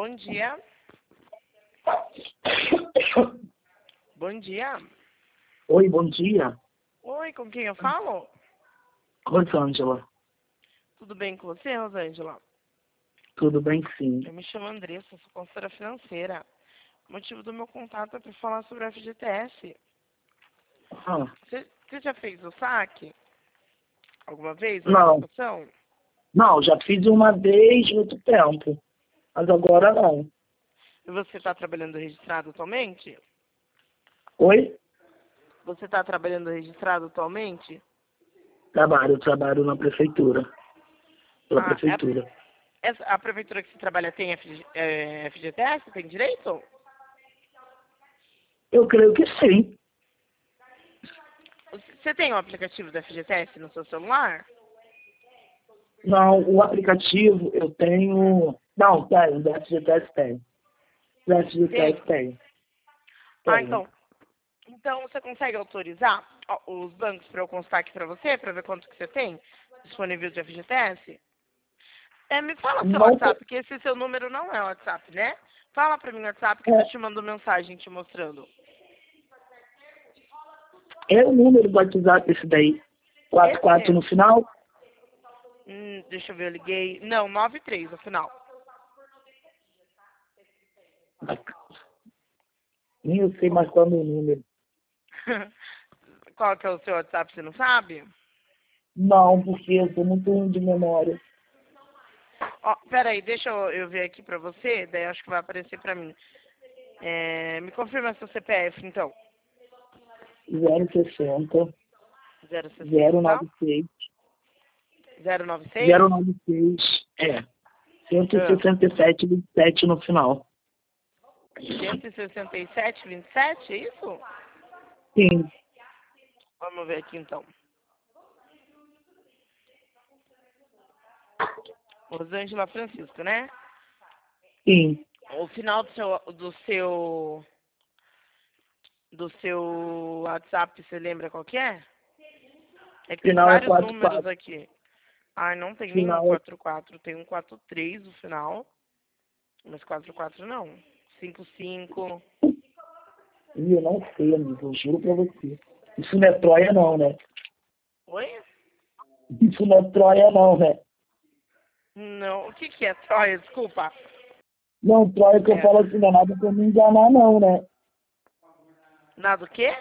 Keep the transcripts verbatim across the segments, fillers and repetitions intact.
Bom dia. Bom dia. Oi, bom dia. Oi, com quem eu falo? Rosângela. Tudo bem com você, Rosângela? Tudo bem, sim. Eu me chamo Andressa, sou consultora financeira. O motivo do meu contato é para falar sobre a F G T S. Ah, Você, você já fez o saque? Alguma vez? A não, antecipação? não, já fiz uma vez muito tempo, mas agora não. E você está trabalhando registrado atualmente? Oi? Você está trabalhando registrado atualmente? Trabalho, trabalho na prefeitura. Pela Ah, é, prefeitura. essa- a prefeitura que você trabalha tem F G, é, F G T S? Tem direito? Eu creio que sim. Você tem o aplicativo da F G T S no seu celular? Não, o aplicativo eu tenho... Não, tenho, do F G T S tem. Do F G T S Tem. tem. Ah, Tenho. então. Então você consegue autorizar ó, os bancos para eu constar aqui para você, para ver quanto que você tem disponível de F G T S? É, me fala seu Não, WhatsApp, porque esse seu número não é WhatsApp, né? Fala para mim no WhatsApp que eu tô é, te mandando mensagem te mostrando. é o número do WhatsApp esse daí. quatro Esse quatro no mesmo. final? Hum, deixa eu ver, eu liguei. Não, nove três no final. Nem eu sei mais qual é o meu número. Qual que é o seu WhatsApp, você não sabe? Não, porque eu sou muito ruim de memória. Ó, peraí, deixa eu, eu ver aqui pra você, daí acho que vai aparecer pra mim. É, me confirma seu C P F, então. zero sessenta, zero zero sessenta, nove seis, zero nove seis, zero nove seis, é, cento e ah, sessenta e sete, vinte e sete no final. cento e sessenta e sete, vinte e sete, é isso? Sim, Vamos ver aqui então. Rosângela Francisco, né? sim. O final do seu, do seu, do seu WhatsApp, você lembra qual que é? É que tem Final é vários quatro números quatro. aqui. Ah, não tem nenhum Final é... quatro quatro, tem um quatro três no final, mas quatro quatro não. cinco cinco. Ih, eu não sei, amigo, eu juro pra você. Isso não é Troia não, né? Oi? Isso não é Troia não, né? Não, o que que é Troia? Desculpa. Não, Troia que eu É, falo assim, não é nada pra me enganar não, né? nada o quê?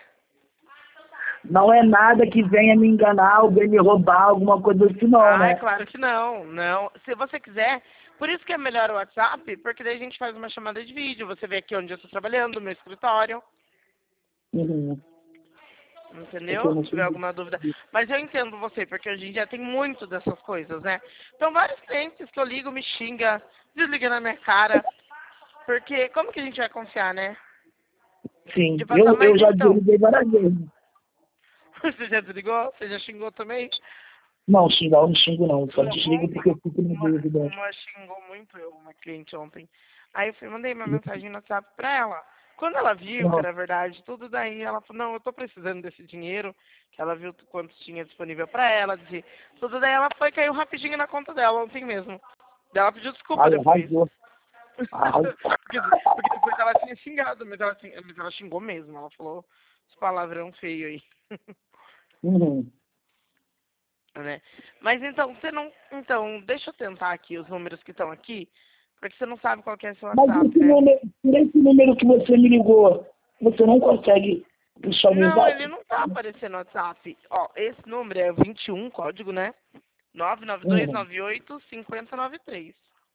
Não é nada que venha me enganar, alguém me roubar, alguma coisa assim não, Ah, é né? claro que não, não. Se você quiser, por isso que é melhor o WhatsApp, porque daí a gente faz uma chamada de vídeo, você vê aqui onde eu estou trabalhando, no meu escritório, Uhum. É que eu entendeu? não Se sei tiver alguma dúvida. Mas eu entendo você, porque hoje em dia tem muito dessas coisas, né? Então, vários clientes que eu ligo me xinga, desliga na minha cara, porque como que a gente vai confiar, né? De Sim, passar, eu, eu mas já então, desliguei várias vezes. você já desligou? Você já xingou também? Não, xingar eu não xingo não, só Uma, desligo porque eu fico na uma, dúvida. uma xingou muito eu, uma cliente ontem. Aí eu fui, mandei uma mensagem no WhatsApp pra ela. Quando ela viu que Não, era verdade, tudo daí, ela falou, não, eu tô precisando desse dinheiro, que ela viu quanto tinha disponível pra ela, de tudo daí ela foi, caiu rapidinho na conta dela ontem mesmo. Daí ela pediu desculpa ai, depois. arrasou. Arrasou. porque, porque depois ela tinha xingado, mas ela, tinha, mas ela xingou mesmo, ela falou os palavrão feio aí. Uhum. Né? Mas então, você não. Então, deixa eu tentar aqui os números que estão aqui, porque você não sabe qual que é seu Mas WhatsApp, esse né? número, nesse número que você me ligou, você não consegue puxar o Não, ele WhatsApp? não tá aparecendo no WhatsApp. Ó, esse número é vinte e um, código, né? nove nove dois Uhum. nove oito cinco zero nove três.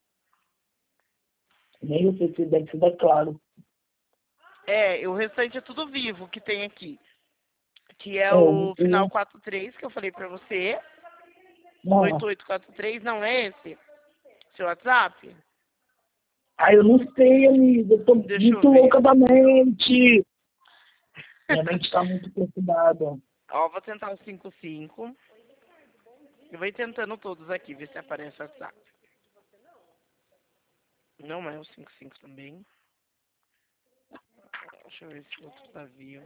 Nem eu sei se deve ser da Claro. É, o restante é tudo vivo que tem aqui. Que é É, o o, final o, quatro três que eu falei pra você. não. oito oito quatro três, não é esse? Seu WhatsApp? Ai, eu não sei, amiga. Eu tô Deixa eu muito ver. louca da mente. Minha mente tá muito perturbada. Ó, vou tentar o cinco cinco. Eu vou ir tentando todos aqui, ver se aparece o WhatsApp. Não é o cinco cinco também. Deixa eu ver se o outro tá vivo.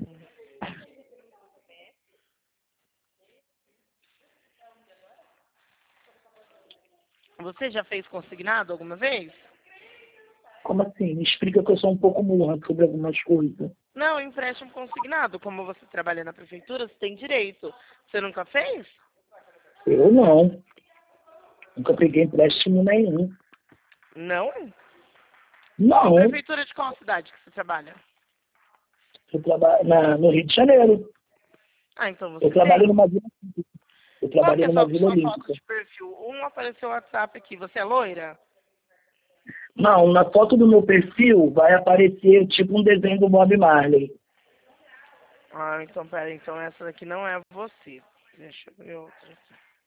Você já fez consignado alguma vez? Como assim? Me explica que eu sou um pouco murra sobre algumas coisas. Não, empréstimo consignado. Como você trabalha na prefeitura, você tem direito. Você nunca fez? Eu não. Nunca peguei empréstimo nenhum. Não? Não. Prefeitura de qual cidade que você trabalha? Eu trabalho na, no Rio de Janeiro. Ah, então você Eu trabalho tem. numa vila. Eu Qual que trabalhei é a numa sua, vila sua foto olímpica. de perfil? Um apareceu o WhatsApp aqui. Você é loira? Não, na foto do meu perfil vai aparecer tipo um desenho do Bob Marley. Ah, então pera, então essa daqui não é você. Deixa eu ver outra.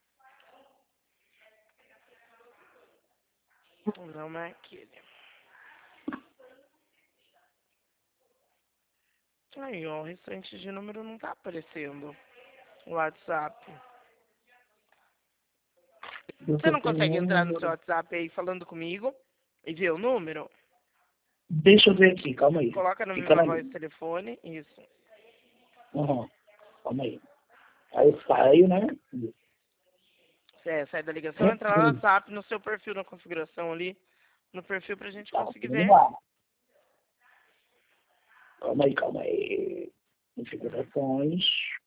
Não é aquele. Aí, ó, o restante de número não tá aparecendo. O WhatsApp. Você não consegue entrar no seu WhatsApp aí falando comigo e ver o número? Deixa eu ver aqui, calma aí. Coloca na Fica minha na voz do linha. telefone, isso. Uhum. Calma aí. Aí eu saio, né? É, sai da ligação, entra lá no WhatsApp, no seu perfil, na configuração ali, no perfil pra gente Tá, conseguir vamos ver. lá. Calma aí, calma aí. Configurações.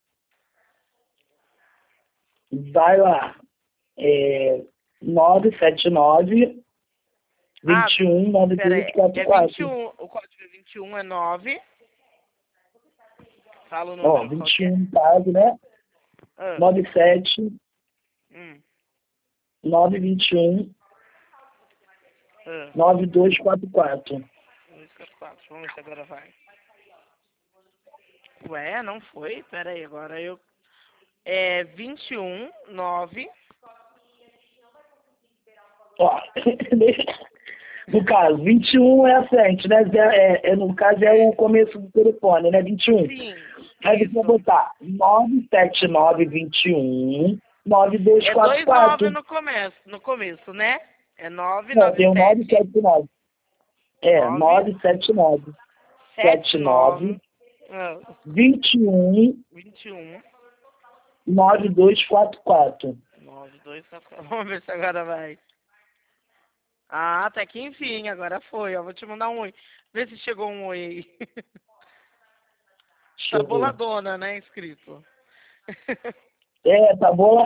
Vai lá. É, nove sete nove, Ah, vinte e um, nove pera dois aí, quatro é vinte e quatro. um, o código é vinte e um, é nove. Fala o Ó, número, qual vinte que e é? um caso, né? Ah, nove sete, hum, nove vinte e um, ah, nove dois quatro quatro. dois, quatro, quatro, vamos ver se agora vai. Ué, não foi? Pera aí, agora eu... É vinte e um, nove... Ó, no caso, vinte e um é a frente, né? É, é, no caso é o começo do telefone, né? vinte e um. Sim, Aí você vai isso. botar nove sete nove, vinte e um, nove dois É quatro dois nove quatro. no começo, no começo, né? É nove Não, nove tem o nove sete sete nove. É, nove nove sete nove, sete sete nove nove, vinte e um, vinte e um nove dois quatro quatro. nove dois quatro. Vamos ver se agora vai. Ah, até que enfim, agora foi. Ó, vou te mandar um oi. Vê se chegou um oi aí. Tá Chegou. boladona, né, escrito. É, tá bom.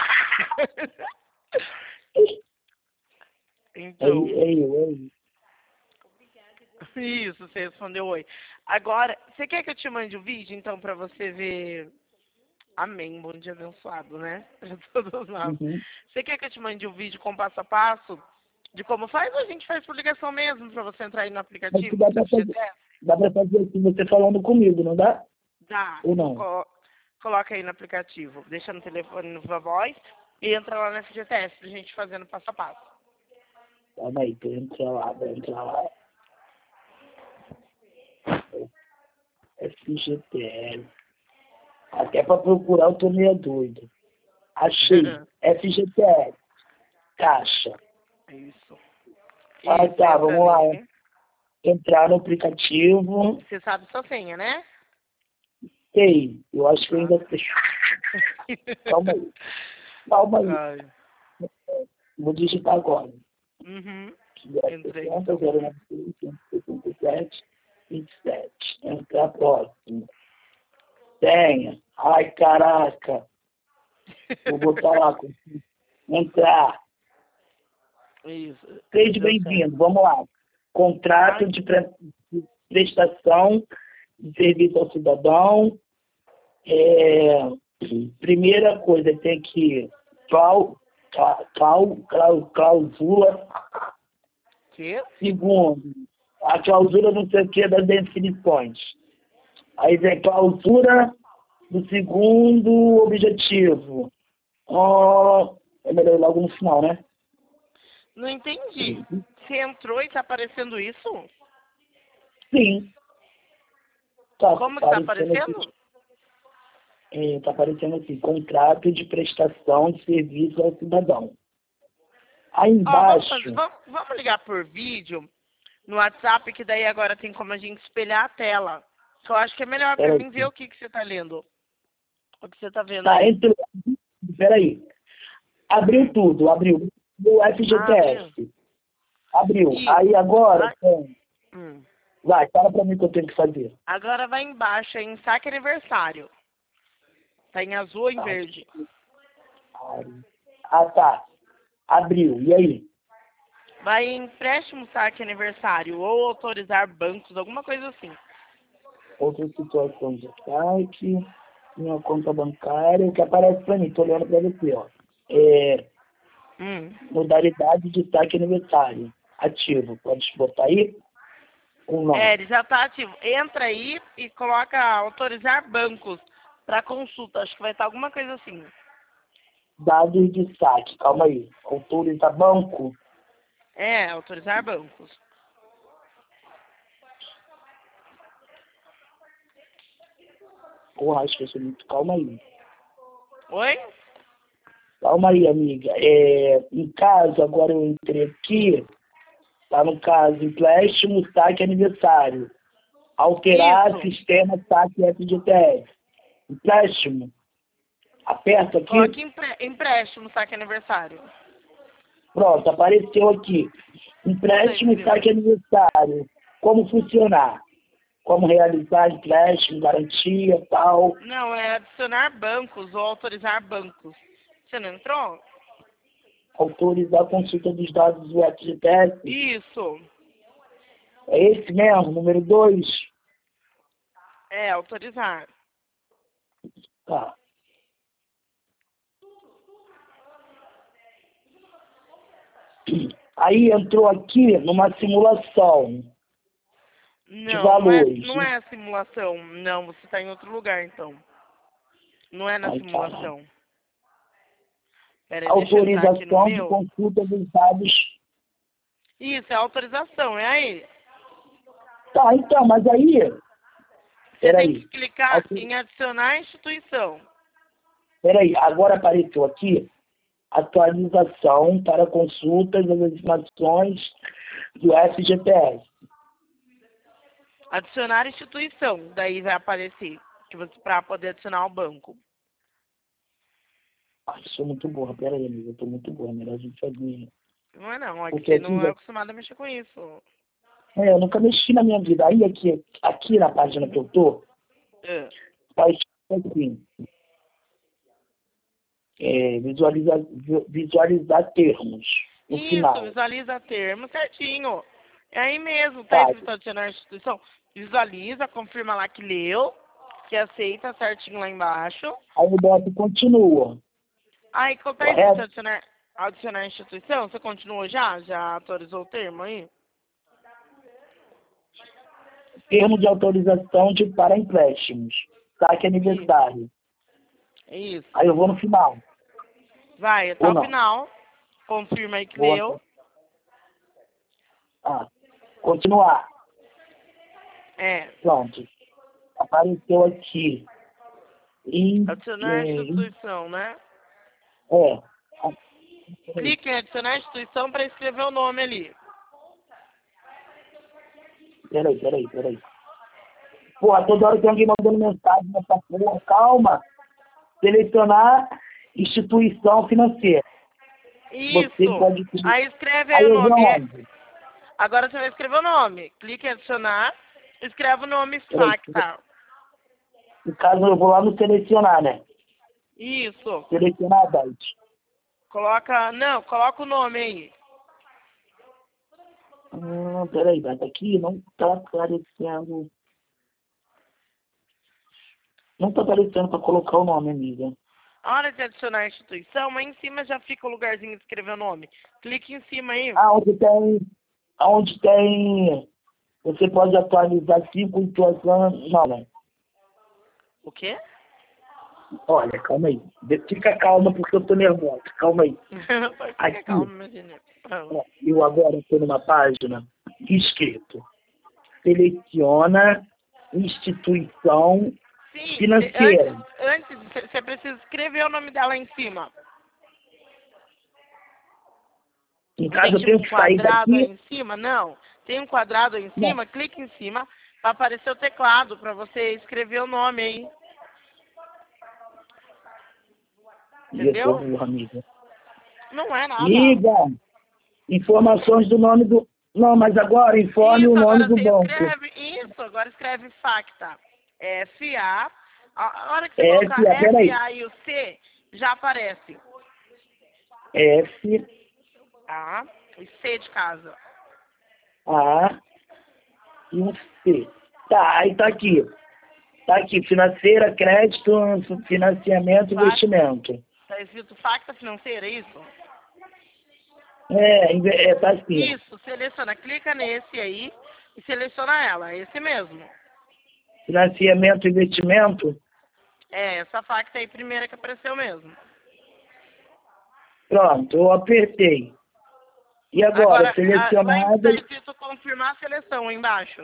Então, Aí, aí, aí. isso, você respondeu oi. Agora, você quer que eu te mande o vídeo, então, pra você ver... Amém, bom dia abençoado, né? Pra todos nós. Uhum. Você quer que eu te mande o vídeo com passo a passo de como faz? Ou a gente faz por ligação mesmo, pra você entrar aí no Mas que aplicativo dá do pra fazer, F G T S? dá pra fazer assim, você falando comigo, não dá? Dá, Ou então não? co coloca aí no aplicativo, deixa no telefone no sua voz e entra lá no F G T S pra gente fazendo passo a passo. Calma aí, tô entrando lá, vou entrar lá. F G T S. Até pra procurar eu tô meio doido. Achei. F G T S. Caixa. Isso. Ah, Isso, tá, entra vamos lá. nele. Entrar no aplicativo. Você sabe sua senha, né? Sei, eu acho que eu Ah. ainda sei. Calma aí. Calma aí. Ai. Vou digitar agora. Uhum. Entrei sessenta, então. zero nove seis, cento e sessenta e sete, vinte e sete. Entrar próximo. Senha. Ai, caraca. Vou botar lá. Entrar. Isso. Seja Deu certo. bem-vindo. Vamos lá. Contrato Ai, de pre- de prestação de serviço ao cidadão. É, primeira coisa, tem que clau, clau, clau, clausula. que? Segundo, a clausura não sei o que das definições. Aí vem clausura do segundo objetivo. Oh, é melhor ir logo no final, né? Não entendi. Você entrou e tá aparecendo isso? Sim. Tá Como que tá aparecendo aqui. aparecendo? É, tá aparecendo assim, contrato de prestação de serviço ao cidadão. Aí Ó, vamos fazer, embaixo, vamos, vamos ligar por vídeo no WhatsApp, que daí agora tem como a gente espelhar a tela. Que eu acho que é melhor pra peraí, mim ver o que, que você tá lendo. O que você tá vendo tá aí. entre, peraí, abriu Hum. tudo, abriu o Ah, abriu? F G T S. Abriu. Isso. Aí agora, Vai. tem... Hum. vai, fala pra mim o que eu tenho que fazer. Agora vai embaixo em saque aniversário. Tá em azul ou em Tá. verde? Ah, tá. Abriu. E aí? Vai em empréstimo saque aniversário ou autorizar bancos, alguma coisa assim. Outras situações de saque, minha conta bancária, o que aparece pra mim, tô olhando pra você, ó. É, Hum. modalidade de saque aniversário. Ativo. Pode botar aí? Ou não? É, ele já tá ativo. Entra aí e coloca autorizar bancos para consulta. Acho que vai estar alguma coisa assim. Dados de saque. Calma aí. Autoriza banco. É, autorizar bancos. Porra, acho que eu sou muito. Calma aí. Oi? Calma aí, amiga. É, em caso, agora eu entrei aqui. Tá no caso, empréstimo, saque aniversário. Alterar Isso. sistema saque F G T S. Empréstimo. Aperta aqui. Coloque empre- empréstimo saque aniversário. Pronto, apareceu aqui. Empréstimo e Isso aí, saque aniversário. Como funcionar? Como realizar empréstimo, garantia, tal. Não, é adicionar bancos ou autorizar bancos. Você não entrou? Autorizar a consulta dos dados do F G T S. Isso. É esse mesmo, número dois. É, autorizar. Tá. Aí entrou aqui numa simulação de Não, não é, valores. não é simulação. Não, você está em outro lugar, então. Não é na Ai, caralho. simulação. Pera aí, deixa eu entrar aqui no Autorização de meu. consulta dos dados. Isso, é autorização, é aí. Tá, então, mas aí. Você tem Peraí. que clicar Autor- em adicionar instituição. Peraí, agora apareceu aqui atualização para consultas das informações do F G T S. Adicionar instituição. Daí vai aparecer que você para poder adicionar o banco. Ai, sou muito burra, peraí, amiga, eu tô muito burra, melhor a gente fazer. Não é não, é que Porque você aqui não é já. acostumado a mexer com isso. É, eu nunca mexi na minha vida. Aí aqui, aqui na página que eu tô, É. tá escrito assim. É, visualizar, vi- visualizar termos. No Isso, final. visualiza termo certinho. É aí mesmo, tá Tá, escrito adicionar instituição. Visualiza, confirma lá que leu, que aceita certinho lá embaixo. aí eu boto continua. Aí, quando tá escrito Correto? adicionar, adicionar instituição, você continuou já? Já autorizou o termo aí? Termo de autorização de, para empréstimos. Saque aniversário. Isso. Aí eu vou no final. Vai até Ou o não? final. Confirma aí que Vou até. leu. Ah, continuar. É. Pronto. Apareceu aqui. E, Adicionar é, instituição, né? é. Ah, peraí, Clique em adicionar instituição para escrever o nome ali. peraí, peraí, peraí. Porra, toda hora tem alguém mandando mensagem nessa porra. Calma. Selecionar instituição financeira. Você Isso. pode. Aí escreve aí Aí o eu vou nome. aonde? Agora você vai escrever o nome. Clique em adicionar. Escreve o nome Peraí. facta. No caso, eu vou lá no selecionar, né? Isso. Selecionar a date. Coloca. Não, coloca o nome aí. Ah, peraí, mas aqui não tá aparecendo. Não tá aparecendo para colocar o nome, amiga. A hora de adicionar a instituição, aí em cima já fica o lugarzinho de escrever o nome. Clique em cima aí. Aonde tem. Aonde tem. Você pode atualizar cinco situações. Não, né? O quê? Olha, calma aí. Fica calma porque eu tô nervosa. Calma aí. Fica Aqui, calma, imagina. Ah. ó, eu agora estou numa página escrito. Seleciona instituição Sim, cê- financeira. antes, antes você precisa escrever o nome dela em cima. Em Não tem caso eu tipo tenho um que sair quadrado aí daqui. em cima? Não. Tem um quadrado aí em Não. cima, clique em cima para aparecer o teclado para você escrever o nome aí. E eu tô Entendeu? burra, amiga. Não é nada. Amiga! Informações do nome do... Não, mas agora informe Isso, o nome agora do você banco. escreve, isso, agora escreve Facta. F A. A hora que você F, colocar A, F, peraí. A e o C, já aparece. F, Tá? E C de casa. A e um C. Tá, aí tá aqui. Tá aqui, financeira, crédito, financiamento, Facta. investimento. Tá escrito Facta Financeira, é isso? É, inve- é, tá assim. Isso, seleciona, clica nesse aí e seleciona ela, esse mesmo. Financiamento, investimento. É, essa Facta aí primeira que apareceu mesmo. Pronto, eu apertei. E agora, Agora, a- vai selecionado. estar escrito confirmar a seleção aí embaixo.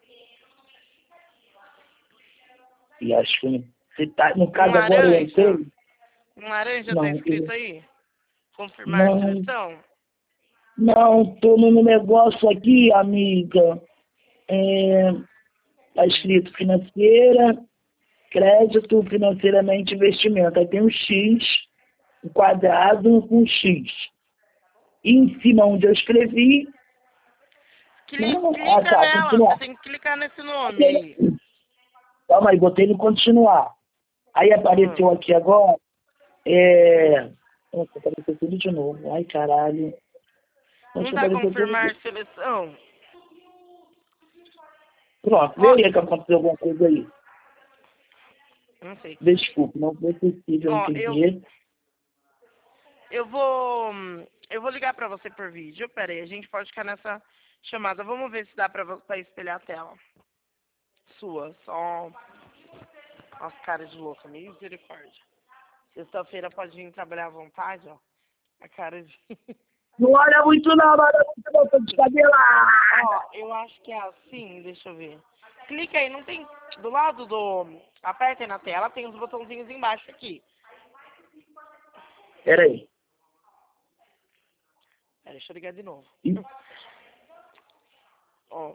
E acho que se tá, no Em caso agora eu entrei. laranja. Em laranja tá Não, escrito eu- aí? Confirmar a não, seleção? não, tô no negócio aqui, amiga. É, tá Hum. escrito financeira, crédito, financeiramente, investimento. Aí tem um X, um quadrado com um X. E em cima onde eu escrevi, Cli- não, ah Clica tá, nela, você continuar. tem que clicar nesse nome aí. Calma aí, botei no continuar. Aí Hum. apareceu aqui agora, é... Nossa, apareceu tudo de novo. Ai, caralho. Não Nossa, tá apareceu tudo confirmar de... a seleção? Pronto, Ó, veja que aconteceu alguma coisa aí. não sei. Desculpe, não foi possível Ó, eu, entender. eu vou. Eu vou ligar pra você por vídeo. Pera aí, a gente pode ficar nessa chamada. Vamos ver se dá pra, vo- pra espelhar a tela. Sua, só as caras de louca, misericórdia. Sexta-feira pode vir trabalhar à vontade, ó. A cara de. Não olha muito não, não olha muito não, tô descabelado. Ó, eu acho que é assim, deixa eu ver. Clica aí, não tem. Do lado do. Aperta aí na tela, tem os botãozinhos embaixo aqui. Peraí. Pera, deixa eu ligar de novo. Ih, Ó.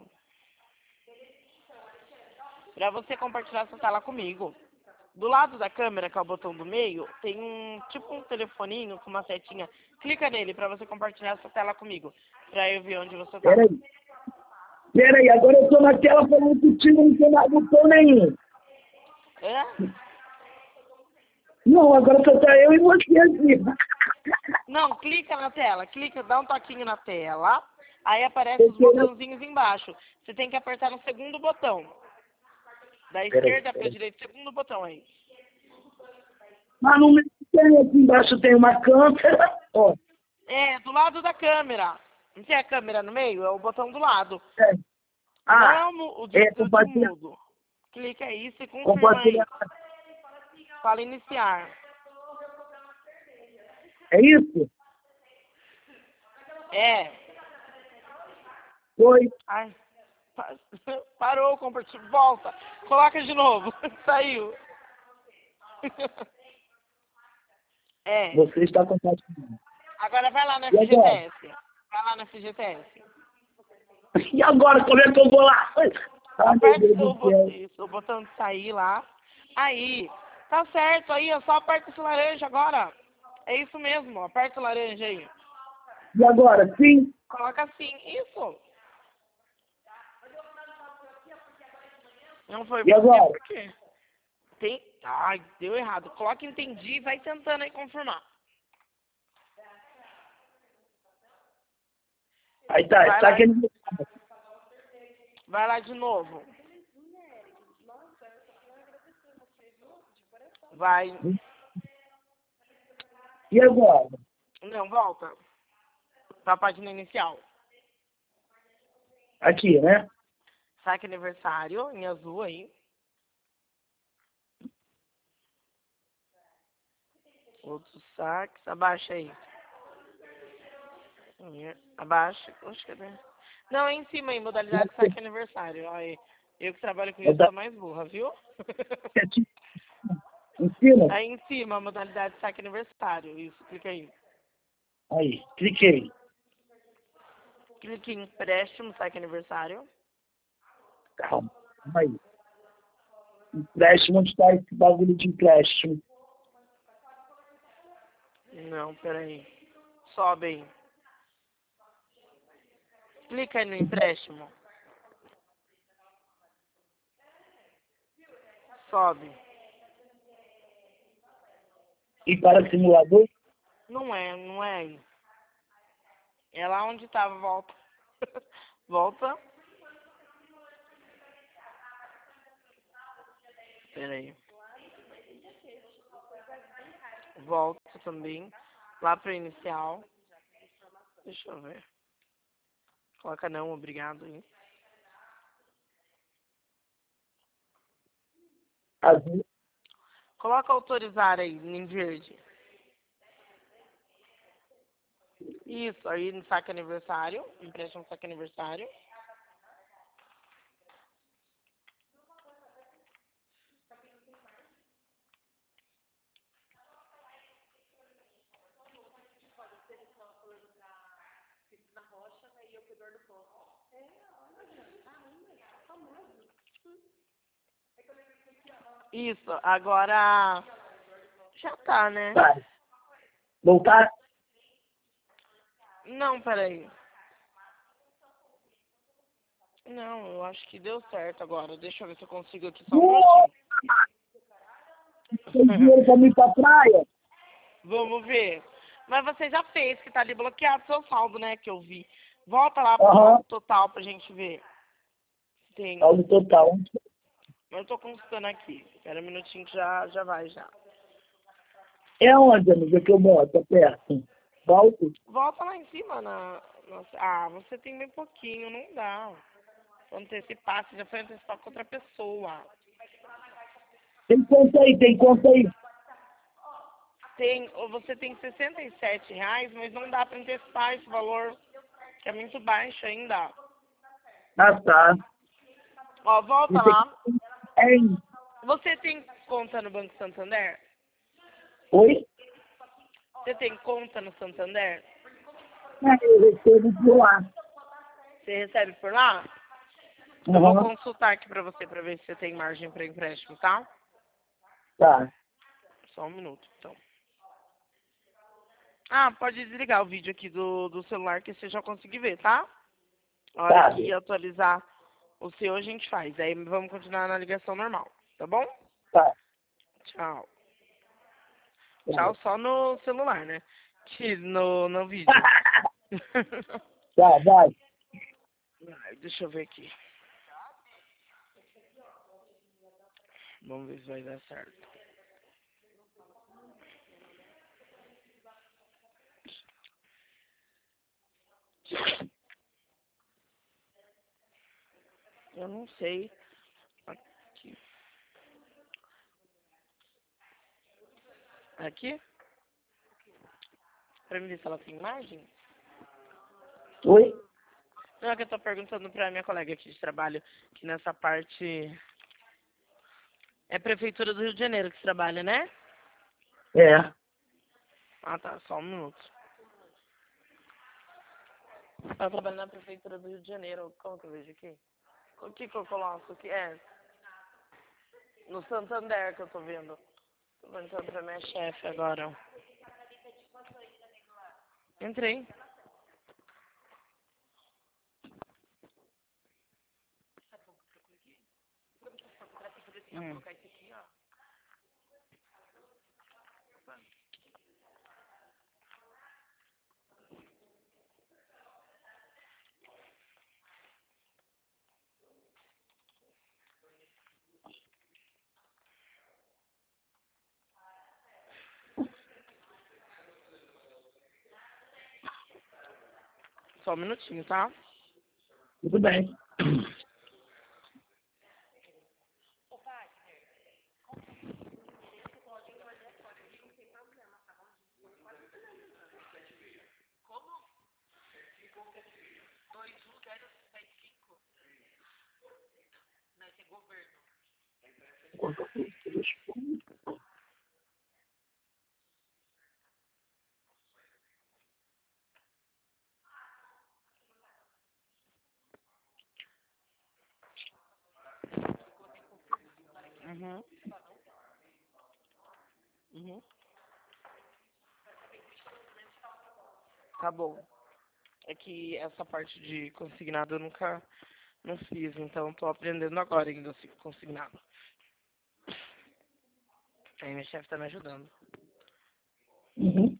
Pra você compartilhar essa tela comigo. Do lado da câmera, que é o botão do meio, tem um tipo um telefoninho com uma setinha. Clica nele pra você compartilhar essa tela comigo. Pra eu ver onde você tá. Peraí. Peraí, agora eu tô na tela falando contigo, não tem mais botão nenhum. É? Não, agora só tá eu e você aqui. Não, clica na tela. Clica, dá um toquinho na tela. Aí aparece Eu os quero... botãozinhos embaixo. Você tem que apertar no segundo botão. Da Peraí, esquerda pra peraí. direita, segundo botão aí. Mas no meio tem, aqui embaixo tem uma câmera. Ó, É, do lado da câmera. Não tem a câmera no meio? É o botão do lado. é. Não é Ah, o, mu- o é dispositivo compartilhar. mudo. Clica aí e confirma aí. Compartilhar. Fala iniciar. É isso? É. Foi. Ai. pa- Parou o compartilhamento. Volta. Coloca de novo. Saiu. É. Você está compartilhando. Agora vai lá no E agora? F G T S. Vai lá no F G T S. E agora, como é que eu vou lá? Ai, meu Aperta Deus o, do bot- céu. isso, o botão de sair lá. Aí. Tá certo aí, ó. Só aperta esse laranja agora. É isso mesmo. Aperta o laranja aí. E agora? Sim. Coloca assim. Isso. Não foi E possível agora? por quê? Tem. Ai, deu errado. Coloca entendi e vai tentando aí confirmar. Aí tá, Vai tá lá, aquele... vai lá de novo. Vai. E agora? Não, volta. Pra página inicial. Aqui, né? Saque aniversário em azul aí. Outros saques. Abaixa aí. Abaixa. Oxe, cadê? Não, é em cima aí, modalidade saque aniversário. Aí, eu que trabalho com Eu isso da- sou mais burra, viu? aqui. Em cima? Aí em cima, modalidade saque aniversário. Isso, clica aí. Aí, cliquei. Clique em empréstimo, saque aniversário. Calma, calma aí. Empréstimo, onde está esse bagulho de empréstimo? Não, peraí. Sobe aí. Clica aí no empréstimo. Sobe. E para simulador? Não é, não é aí. É lá onde tava, volta. Volta. Pera aí. Volta também. Lá pro inicial. Deixa eu ver. Coloca não, obrigado aí. Azul. Coloca autorizar aí, em verde. Isso, aí no saque aniversário. Empréstimo saque aniversário. Isso, agora já tá, né? Vai. Voltar? Não, peraí. Não, eu acho que deu certo agora. Deixa eu ver se eu consigo aqui só um Uou! Tem minutinho. dinheiro pra mim ir pra praia? Vamos ver. Mas você já fez, que tá ali bloqueado seu saldo, né? Que eu vi. Volta lá pro Aham. saldo total pra gente ver. Tem. Saldo total. Eu tô consultando aqui. Espera um minutinho que já, já vai já. É onde, amiga, que eu moro? Tá perto. Volto? Volta lá em cima na. na- Ah, você tem bem pouquinho, não dá. Antecipar, você já foi antecipar com outra pessoa. Tem conta aí, tem conta aí. Tem, ou você tem sessenta e sete reais, mas não dá pra antecipar esse valor, que é muito baixo ainda. Ah, tá. Ó, volta Esse lá. aqui é em... Você tem conta no Banco Santander? Oi? Você tem conta no Santander? É, eu recebo por lá. Você recebe por lá? Eu vou Aham. consultar aqui pra você pra ver se você tem margem para empréstimo, tá? Tá. Só um minuto, então. Ah, pode desligar o vídeo aqui do, do celular que você já conseguir ver, tá? A hora Tá. que atualizar o seu a gente faz. Aí vamos continuar na ligação normal, tá bom? Tá. Tchau. Tá. Tchau só no celular, né? Que no, no vídeo. Tá, vai. Ai, deixa eu ver aqui. Vamos ver se vai dar certo. Eu não sei. Aqui. Aqui? Pra mim ver se ela tem imagem? Oi? Não, é que eu tô perguntando pra minha colega aqui de trabalho, que nessa parte... É Prefeitura do Rio de Janeiro que você trabalha, né? É. Ah, tá. Só um minuto. Eu trabalho na Prefeitura do Rio de Janeiro. Como que eu vejo aqui? O que que eu coloco aqui? É, no Santander que eu tô vendo. Tô perguntando pra minha chefe agora. Entrei. Hum. Só um minutinho, tá? Tudo bem. Uhum. Uhum. Tá bom. É que essa parte de consignado eu nunca não fiz, então tô aprendendo agora ainda assim, consignado. Aí minha chefe tá me ajudando. Uhum.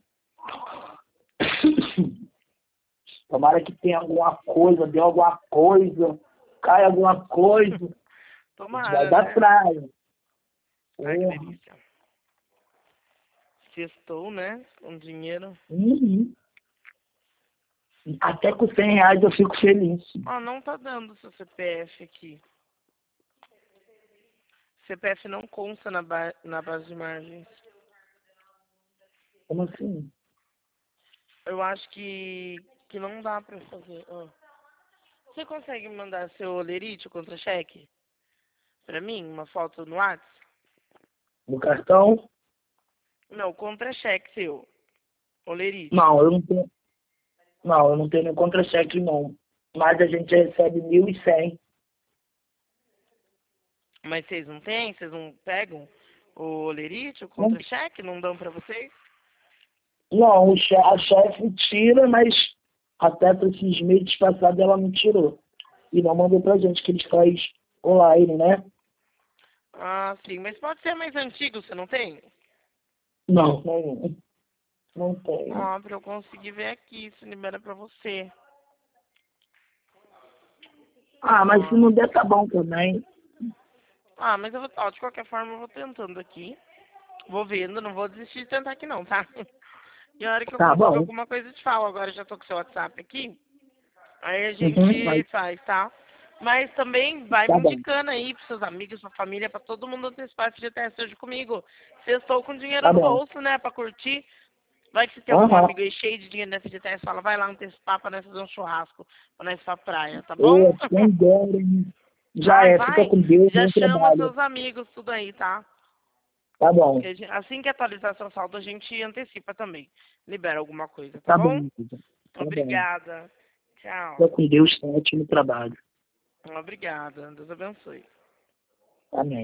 Tomara que tenha alguma coisa, dê alguma coisa, caia alguma coisa. A gente Tomara, vai dar né? praia. Ai, que Porra. delícia. Sextou, né? Com dinheiro. Uhum. Até com cem reais eu fico feliz. Ó, não tá dando seu C P F aqui. C P F não consta na, ba na base de margens. Como assim? Eu acho que, que não dá pra fazer. Ó. Você consegue mandar seu olerite, o contra-cheque? Pra mim, uma foto no WhatsApp? No cartão? Não, contra-cheque seu. Olerite. Não, eu não tenho. Não, eu não tenho nenhum contra-cheque, não. Mas a gente recebe mil e cem. Mas vocês não têm? Vocês não pegam o olerite, o Não, contra-cheque? Não dão pra vocês? não, o che- a chefe tira, mas até para esses meses passados ela não tirou. E não mandou pra gente, que eles faz online, né? Ah, sim. Mas pode ser mais antigo, você não tem? Não, não, não tem. Ó, pra eu conseguir ver aqui se libera pra você. Ah, mas se Ó. não der, tá bom também. Ah, mas eu vou, ó, de qualquer forma eu vou tentando aqui. Vou vendo, não vou desistir de tentar aqui não, tá? E a hora que eu Tá conseguir bom. alguma coisa eu te falo. Agora eu já tô com o seu WhatsApp aqui. Aí a Uhum, gente mas faz, tá? Mas também vai tá me bom. indicando aí pros seus amigos, sua família, pra todo mundo antecipar esse F G T S hoje comigo. Se eu estou com dinheiro Tá no bom. bolso, né, pra curtir. Vai que você tem algum Aham. amigo aí cheio de dinheiro na F G T S, fala, vai lá antecipar pra nós fazer um churrasco, pra nós ir pra praia, tá bom? Ô, quem dera, hein? Já Vai, é, fica vai. com Deus, Já bom chama trabalho. seus amigos, tudo aí, tá? Tá bom. Que a gente- Assim que atualizar seu saldo, a gente antecipa também. Libera alguma coisa, tá Tá bom? bom, Cida. Tá bom. Obrigada. Tchau. Fica com Deus, tá ótimo trabalho. Obrigada. Deus abençoe. Amém.